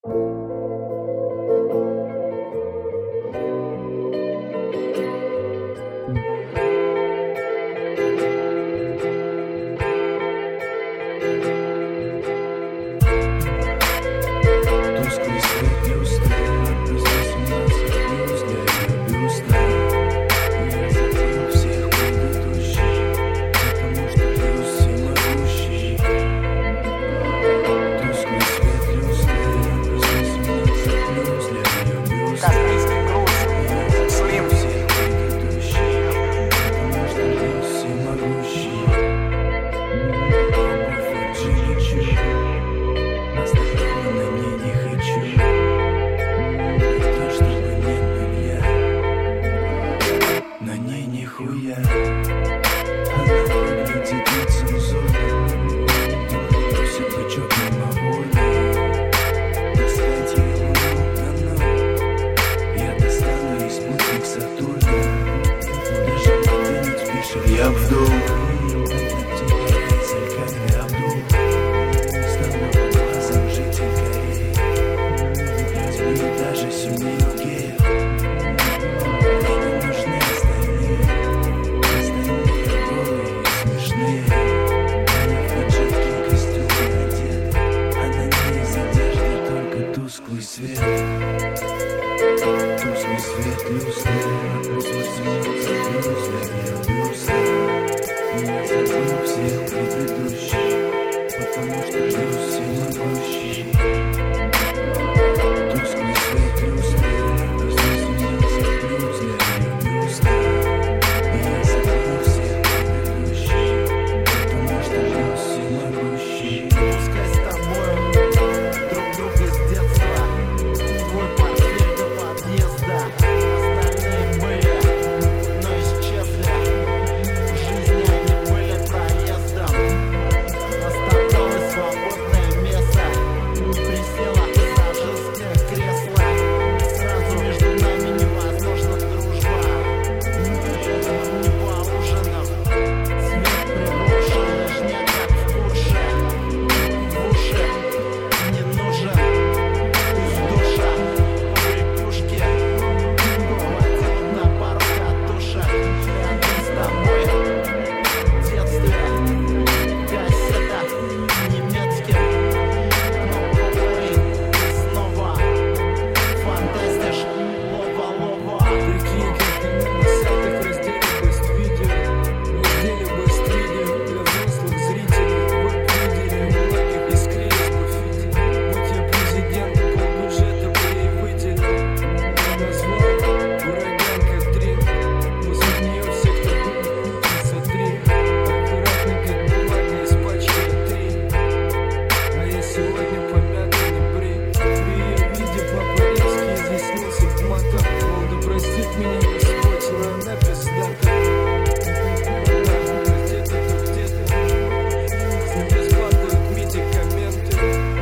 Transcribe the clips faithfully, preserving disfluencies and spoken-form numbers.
Я вдул даже семью геев. Мне не нужны остальные, остальные голые и смешные. Она в поджатке костюме одет, а на ней из одежды только тусклый свет. Тусклый свет люстры, тусклый свет люстры, люстры. Я забыл всех предыдущих, потому что жду всемогущий. Тусклый свет люстры, тусклый свет люстры, люстры. Я забыл всех предыдущих, потому что жду всемогущий. Пускай с тобою друг друга с детства, твой портрет до подъезда. Остальные были, но исчезли. В жизни они были проездом. Осталось свободное место. Присела пассажирское кресло. Сразу между нами невозможна дружба. Не поужинав, свет приглушен, лишь не как в душе. В уши не нужен из душа. Побрякушки хватит на пару катушек. Рядом с тобой в детстве кассета немецким кнопковый. Снова фантастиш, лова-лова. Прикинь, как ты на десятых разделе быствидео, разделе быствидео для взрослых зрителей. Вы видели, многих искрились бы фиде. Будь я президентом, полбюджета бы ей выделил. Назвал ураган Катрин. После нее всех таких сотри. Аккуратно, как бумага из пачки три. А я сегодня помятый не брей. При ее виде по-парижски изъяснился в матах. Мол, да простит меня Господь, но она пиздата. Где-то, то где-то с небес падают медикаменты.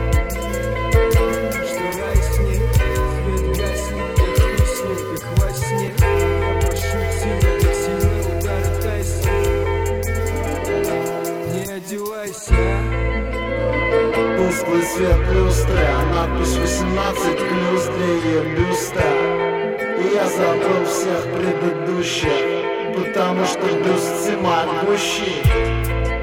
Что рай с ней, свет гаснет, я хуй с ним, как во сне. Я прошу сильно, как сильный удар Тайсон. Не одевайся. Тусклый свет люстры, а надпись восемнадцать плюс для ее бюста. И я забыл всех предыдущих, потому что бюст всемогущий.